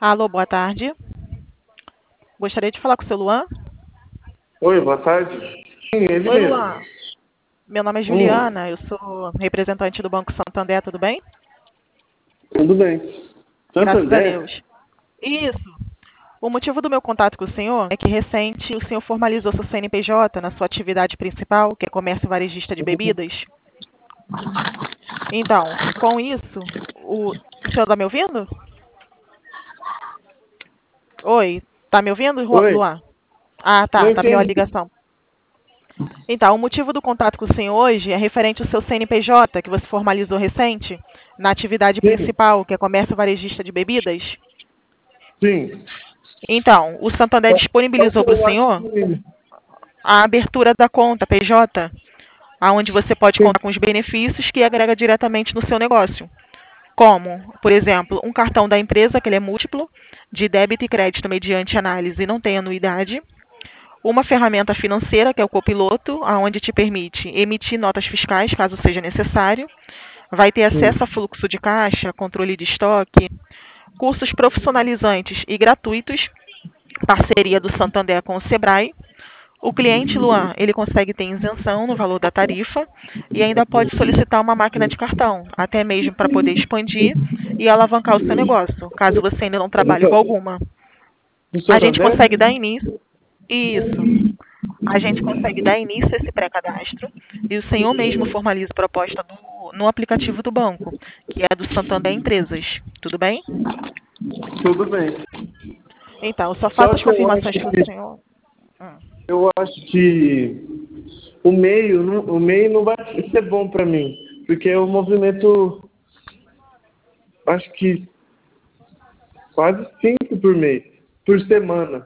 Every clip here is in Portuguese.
Alô, boa tarde. Gostaria de falar com o seu Luan. Oi, boa tarde. Sim, ele Oi, mesmo. Luan. Meu nome é Hum, Juliana, eu sou representante do Banco Santander, tudo bem? tudo bem. Graças a Santander? Deus. Isso. O motivo do meu contato com o senhor é que recente o senhor formalizou seu CNPJ na sua atividade principal, que é comércio varejista de bebidas. Então, com isso, o senhor está me ouvindo? Oi, está me ouvindo, Oi, Luan? Ah, não tá melhor a entendi. ligação. Então, o motivo do contato com o senhor hoje é referente ao seu CNPJ, que você formalizou recente, na atividade Sim, principal, que é comércio varejista de bebidas. sim. Então, o Santander Só que disponibilizou para o eu acho senhor que... a abertura da conta PJ, onde você pode Sim, contar com os benefícios que agrega diretamente no seu negócio. Como, por exemplo, um cartão da empresa, que ele é múltiplo, de débito e crédito mediante análise e não tem anuidade. Uma ferramenta financeira, que é o Copiloto, onde te permite emitir notas fiscais, caso seja necessário. Vai ter acesso a sim. fluxo de caixa, controle de estoque, cursos profissionalizantes e gratuitos, parceria do Santander com o Sebrae. O cliente, Luan, ele consegue ter isenção no valor da tarifa e ainda pode solicitar uma máquina de cartão, até mesmo para poder expandir e alavancar o seu negócio, caso você ainda não trabalhe com alguma. Do A gente consegue Santander? dar início. Isso. A gente consegue dar início a esse pré-cadastro e o senhor mesmo formaliza a proposta no aplicativo do banco, que é do Santander Empresas. Tudo bem? Tudo bem. Então, eu só faço Só as que eu acho confirmações com o que, senhor. Hum. eu acho que o meio não vai ser bom para mim, porque eu movimento, acho que quase 5 por mês, por semana.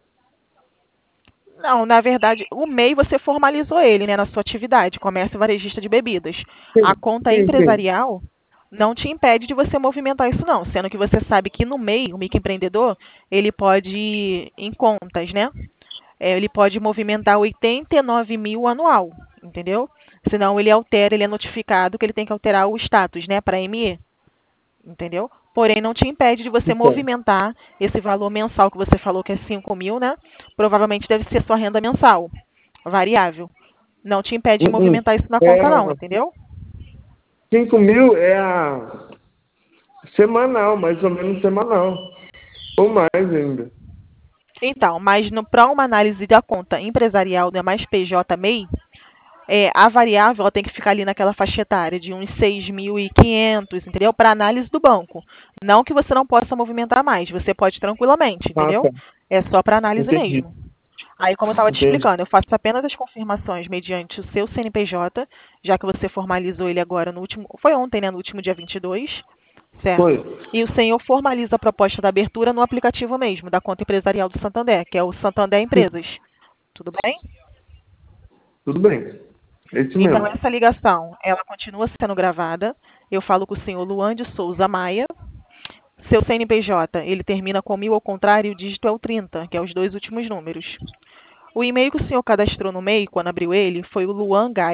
Não, na verdade, o MEI você formalizou ele, né, na sua atividade, comércio varejista de bebidas. A Sim, conta sim, sim. empresarial não te impede de você movimentar isso não, sendo que você sabe que no MEI, o microempreendedor, ele pode ir em contas, né? Ele pode movimentar 89 mil anual, entendeu? Senão ele altera, ele é notificado que ele tem que alterar o status, né, para ME, entendeu? Porém, não te impede de você Então, movimentar esse valor mensal que você falou que é 5 mil, né? Provavelmente deve ser sua renda mensal, variável. Não te impede de uh-uh. movimentar isso na É conta não, a entendeu? 5 mil é a semanal, mais ou menos semanal. Ou mais ainda. Então, mas para uma análise da conta empresarial, né, mais PJ MEI, a variável ela tem que ficar ali naquela faixa etária de uns 6.500, entendeu? Para análise do banco. Não que você não possa movimentar mais, você pode tranquilamente, Ah, entendeu? tá. É só para análise Entendi. mesmo. Aí, como eu estava te Entendi. explicando, eu faço apenas as confirmações mediante o seu CNPJ, já que você formalizou ele agora no último, foi ontem, né, no último dia 22, Foi. certo? E o senhor formaliza a proposta da abertura no aplicativo mesmo, da conta empresarial do Santander, que é o Santander Sim. Empresas. Tudo bem? Tudo bem. É isso Então, mesmo. essa ligação, ela continua sendo gravada. Eu falo com o senhor Luan de Souza Maia. Seu CNPJ, ele termina com 1000 ao contrário e o dígito é o 30, que é os dois últimos números. O e-mail que o senhor cadastrou no MEI, quando abriu ele, foi o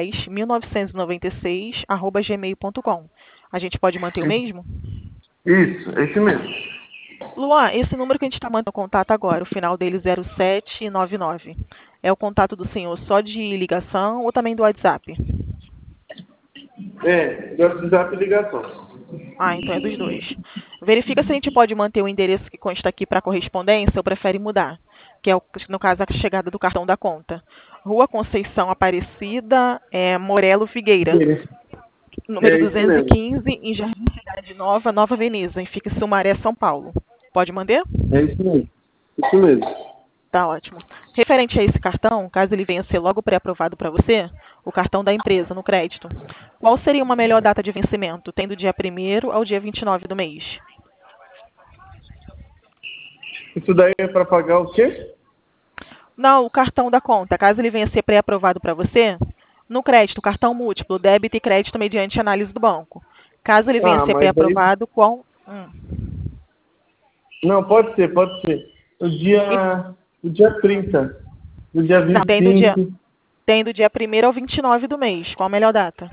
luangás1996@gmail.com. A gente pode manter o mesmo? Isso, é isso mesmo. Luan, esse número que a gente está mantendo contato agora, o final dele 0799, é o contato do senhor só de ligação ou também do WhatsApp? É, do WhatsApp e ligação. Ah, então é dos dois. Verifica se a gente pode manter o endereço que consta aqui para correspondência ou prefere mudar, que é, no caso, a chegada do cartão da conta. Rua Conceição Aparecida, Morelo Figueira, número É isso mesmo. 215, em Jardim Cidade Nova, Nova Veneza, e fica em Sumaré, São Paulo. Pode manter? É isso mesmo. Isso mesmo. Tá ótimo. Referente a esse cartão, caso ele venha a ser logo pré-aprovado para você, o cartão da empresa, no crédito, qual seria uma melhor data de vencimento, tendo dia 1º ao dia 29 do mês? Isso daí é para pagar o quê? Não, o cartão da conta, caso ele venha a ser pré-aprovado para você, no crédito, cartão múltiplo, débito e crédito mediante análise do banco. Caso ele venha a Ah, ser mas aí. pré-aprovado, qual? Não, pode ser, pode ser. E- O dia 30. Do dia não, vinte e cinco. tem do dia 1º ao 29 do mês. Qual a melhor data?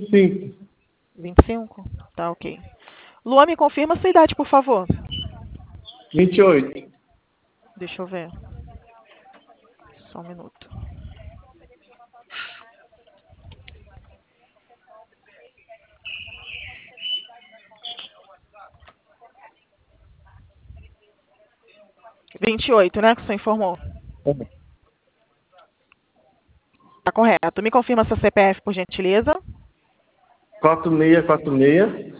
25. 25. Tá, ok. Luan, me confirma a sua idade, por favor. 28. Deixa eu ver. Só um minuto. R$ 28, né, que o senhor informou? Tá correto. Me confirma seu CPF, por gentileza. 4646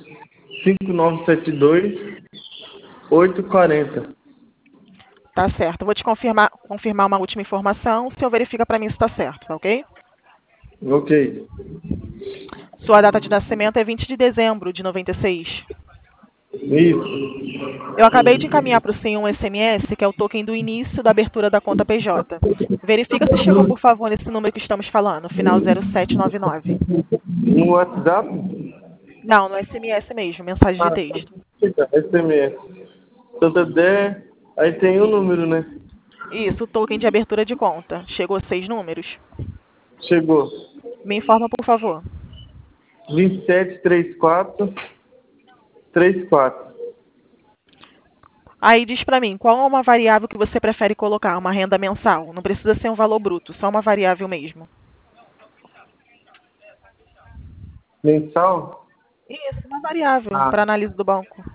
5972 840. Tá certo. Eu vou te confirmar uma última informação. O senhor verifica para mim se está certo, tá ok? Ok. Sua data de nascimento é 20 de dezembro de 96. Isso. Eu acabei de encaminhar para o senhor um SMS, que é o token do início da abertura da conta PJ. Verifica se chegou, por favor, nesse número que estamos falando, final 0799. No WhatsApp? Não, no SMS mesmo, mensagem de Ah, texto. SMS. Santander, aí tem um número, né? Isso, o token de abertura de conta. Chegou 6 números? Chegou. Me informa, por favor. 273434. Aí diz para mim, qual é uma variável que você prefere colocar? Uma renda mensal? Não precisa ser um valor bruto, só uma variável mesmo. Mensal? Isso, uma variável Ah, para análise do banco.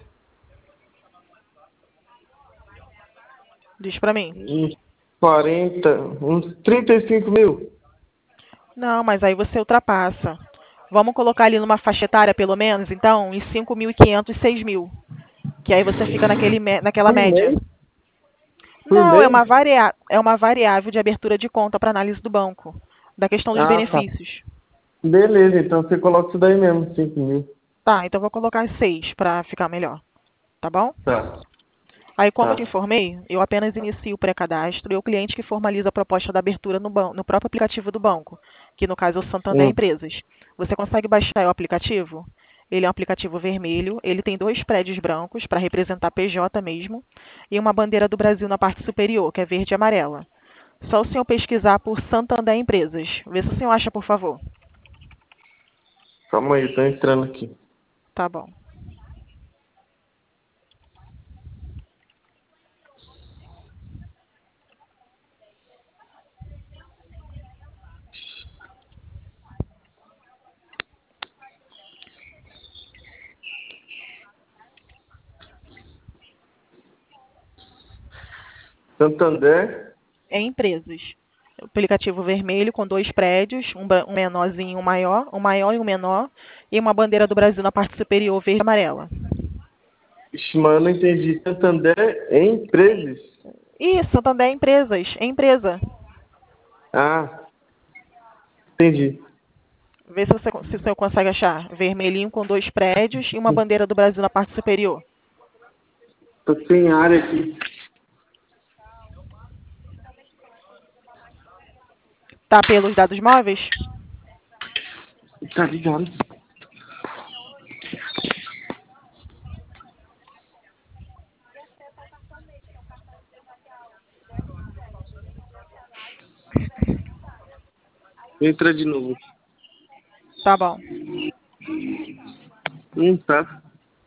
Diz para mim. uns 40, uns 35 mil. Não, mas aí você ultrapassa. Vamos colocar ali numa faixa etária, pelo menos, então, em 5.500, 6.000. Que aí você fica naquela Por média. mês? Por Não, mês? é uma variável de abertura de conta para análise do banco. Da questão dos Ah, tá. benefícios. Beleza, então você coloca isso daí mesmo, 5 mil. Tá, então eu vou colocar 6 para ficar melhor. Tá bom? Tá, Aí, como eu te tá. informei, eu apenas inicio o pré-cadastro e o cliente que formaliza a proposta da abertura no próprio aplicativo do banco, que no caso é o Santander Hum. Empresas. Você consegue baixar o aplicativo? Ele é um aplicativo vermelho, ele tem 2 prédios brancos para representar PJ mesmo, e uma bandeira do Brasil na parte superior, que é verde e amarela. Só o senhor pesquisar por Santander Empresas. Vê se o senhor acha, por favor. Calma aí, tô entrando aqui. Tá bom. Santander? É empresas. Aplicativo vermelho com 2 prédios, um menorzinho e um maior e um menor, e uma bandeira do Brasil na parte superior, verde e amarela. Ixi, mas eu não entendi. Santander é empresas? Isso, também empresas, é empresa. Ah, entendi. Vê se o senhor consegue achar. Vermelhinho com 2 prédios e uma bandeira do Brasil na parte superior. Tô sem área aqui. Tá pelos dados móveis? Tá ligado. Entra de novo. Tá bom. Tá.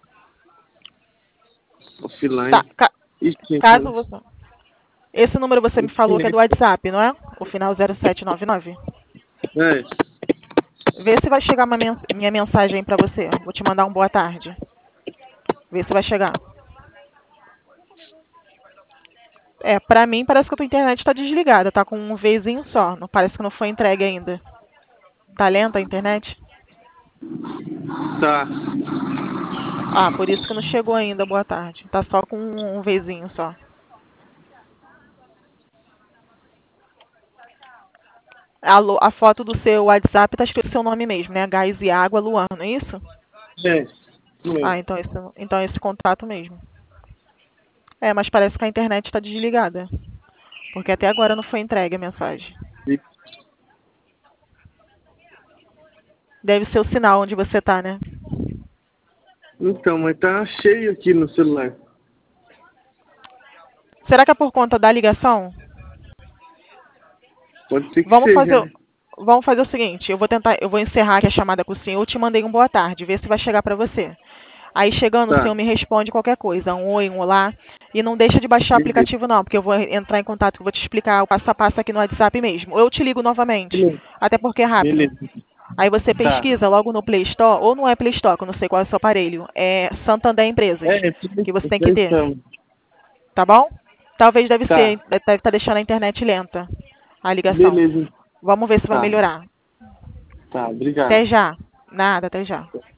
Offline. Tá, Ixi, caso então. você... Esse número você me falou que é do WhatsApp, não é? O final 0799. É. Vê se vai chegar minha mensagem aí pra você. Vou te mandar um boa tarde. Vê se vai chegar. É, pra mim parece que a tua internet tá desligada, tá com um Vzinho só. Não parece que não foi entregue ainda. Tá lenta a internet? Tá. Ah, por isso que não chegou ainda, boa tarde. Tá só com um Vzinho só. A foto do seu WhatsApp tá escrito seu nome mesmo, né? Gás e Água Luan, não é isso? É. Isso Ah, mesmo. então é esse contato mesmo. É, mas parece que a internet está desligada. Porque até agora não foi entregue a mensagem. Deve ser o sinal onde você tá, né? Então, mas tá cheio aqui no celular. Será que é por conta da ligação? Pode ser que Vamos seja, fazer, né? vamos fazer o seguinte, eu vou encerrar aqui a chamada com o senhor, eu te mandei um boa tarde, ver se vai chegar para você. Aí chegando, o Tá. senhor me responde qualquer coisa, um oi, um olá. E não deixa de baixar o Beleza. aplicativo não, porque eu vou entrar em contato, eu vou te explicar o passo a passo aqui no WhatsApp mesmo. Ou eu te ligo novamente, Beleza. até porque é rápido. Beleza. Aí você Tá. pesquisa logo no Play Store, ou no é Play Store, que eu não sei qual é o seu aparelho. É Santander Empresas, que você tem que ter, Pensamos. tá bom? Talvez deve Tá. estar deixando a internet lenta, a ligação. Beleza. Vamos ver se vai Tá. melhorar. Tá. Obrigado. Até já. Nada, até já.